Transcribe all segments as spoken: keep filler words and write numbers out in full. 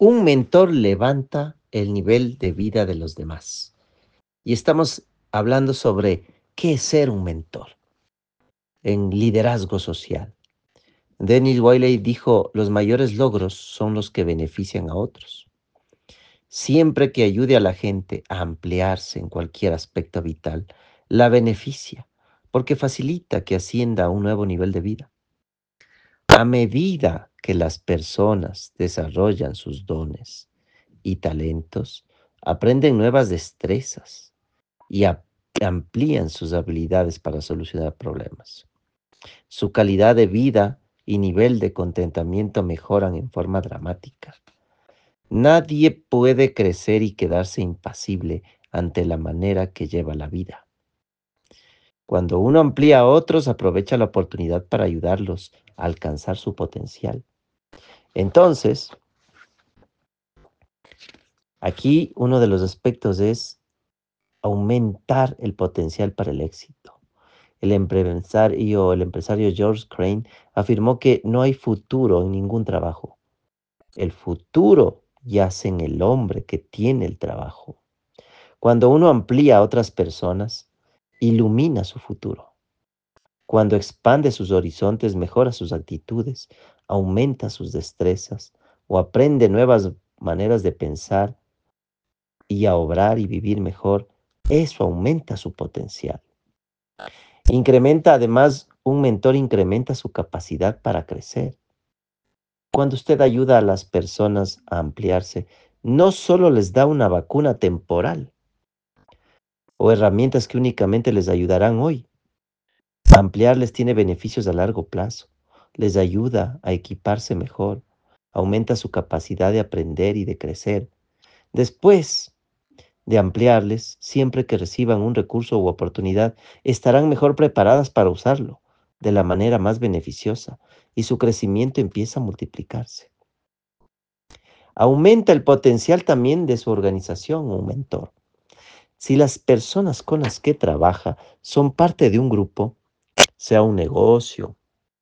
Un mentor levanta el nivel de vida de los demás. Y estamos hablando sobre qué es ser un mentor en liderazgo social. Dennis Wiley dijo, los mayores logros son los que benefician a otros. Siempre que ayude a la gente a ampliarse en cualquier aspecto vital, la beneficia, porque facilita que ascienda a un nuevo nivel de vida. A medida que las personas desarrollan sus dones y talentos, aprenden nuevas destrezas y a- amplían sus habilidades para solucionar problemas. Su calidad de vida y nivel de contentamiento mejoran en forma dramática. Nadie puede crecer y quedarse impasible ante la manera que lleva la vida. Cuando uno amplía a otros, aprovecha la oportunidad para ayudarlos a alcanzar su potencial. Entonces, aquí uno de los aspectos es aumentar el potencial para el éxito. El empresario, el empresario George Crane afirmó que no hay futuro en ningún trabajo. El futuro yace en el hombre que tiene el trabajo. Cuando uno amplía a otras personas, ilumina su futuro. Cuando expande sus horizontes, mejora sus actitudes, aumenta sus destrezas o aprende nuevas maneras de pensar y a obrar y vivir mejor, eso aumenta su potencial. Incrementa además, un mentor incrementa su capacidad para crecer. Cuando usted ayuda a las personas a ampliarse, no solo les da una vacuna temporal o herramientas que únicamente les ayudarán hoy. Ampliarles tiene beneficios a largo plazo. Les ayuda a equiparse mejor, aumenta su capacidad de aprender y de crecer. Después de ampliarles, siempre que reciban un recurso u oportunidad, estarán mejor preparadas para usarlo de la manera más beneficiosa y su crecimiento empieza a multiplicarse. Aumenta el potencial también de su organización o un mentor. Si las personas con las que trabaja son parte de un grupo, sea un negocio,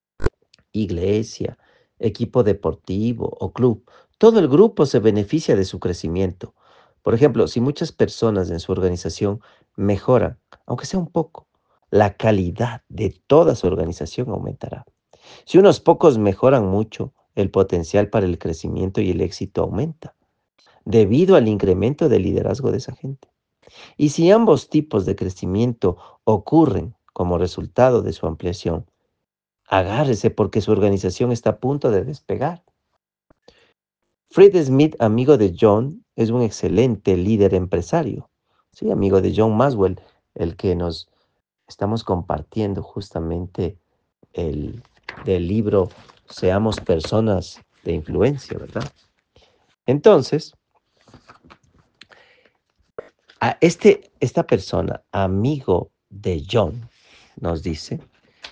iglesia, equipo deportivo o club, todo el grupo se beneficia de su crecimiento. Por ejemplo, si muchas personas en su organización mejoran, aunque sea un poco, la calidad de toda su organización aumentará. Si unos pocos mejoran mucho, el potencial para el crecimiento y el éxito aumenta, debido al incremento del liderazgo de esa gente. Y si ambos tipos de crecimiento ocurren como resultado de su ampliación, agárrese porque su organización está a punto de despegar. Fred Smith, amigo de John, es un excelente líder empresario. Sí, amigo de John Maxwell, el que nos estamos compartiendo justamente el del libro Seamos personas de influencia, ¿verdad? Entonces, a este, esta persona, amigo de John, nos dice,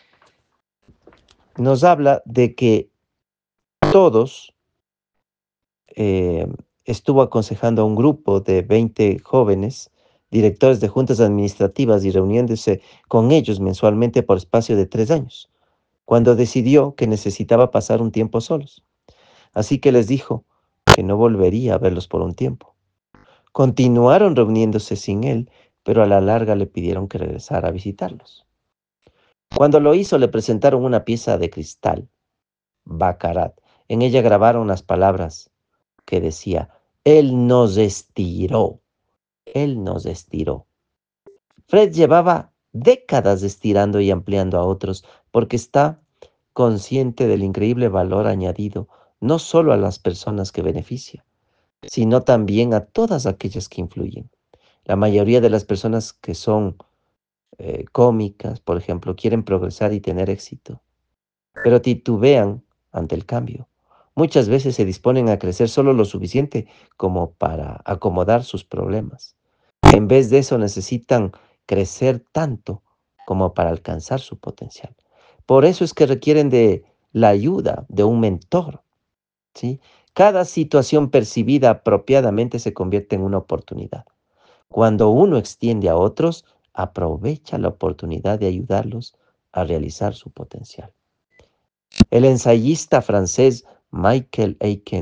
nos habla de que todos eh, estuvo aconsejando a un grupo de veinte jóvenes, directores de juntas administrativas y reuniéndose con ellos mensualmente por espacio de tres años, cuando decidió que necesitaba pasar un tiempo solos. Así que les dijo que no volvería a verlos por un tiempo. Continuaron reuniéndose sin él, pero a la larga le pidieron que regresara a visitarlos. Cuando lo hizo, le presentaron una pieza de cristal, Baccarat. En ella grabaron las palabras que decía, Él nos estiró, Él nos estiró. Fred llevaba décadas estirando y ampliando a otros porque está consciente del increíble valor añadido no solo a las personas que beneficia, sino también a todas aquellas que influyen. La mayoría de las personas que son eh, cómicas, por ejemplo, quieren progresar y tener éxito, pero titubean ante el cambio. Muchas veces se disponen a crecer solo lo suficiente como para acomodar sus problemas. En vez de eso necesitan crecer tanto como para alcanzar su potencial. Por eso es que requieren de la ayuda de un mentor, ¿sí? Cada situación percibida apropiadamente se convierte en una oportunidad. Cuando uno extiende a otros, aprovecha la oportunidad de ayudarlos a realizar su potencial. El ensayista francés Michael Aiken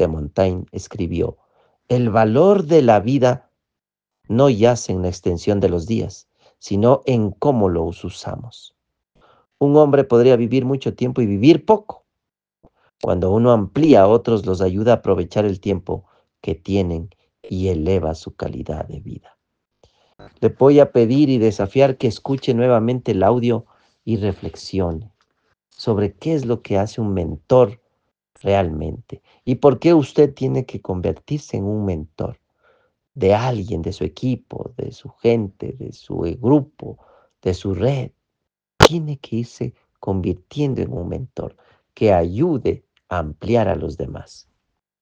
de Montaigne escribió: el valor de la vida no yace en la extensión de los días, sino en cómo los usamos. Un hombre podría vivir mucho tiempo y vivir poco. Cuando uno amplía a otros, los ayuda a aprovechar el tiempo que tienen y eleva su calidad de vida. Le voy a pedir y desafiar que escuche nuevamente el audio y reflexione sobre qué es lo que hace un mentor realmente y por qué usted tiene que convertirse en un mentor de alguien, de su equipo, de su gente, de su grupo, de su red. Tiene que irse convirtiendo en un mentor que ayude a ampliar a los demás.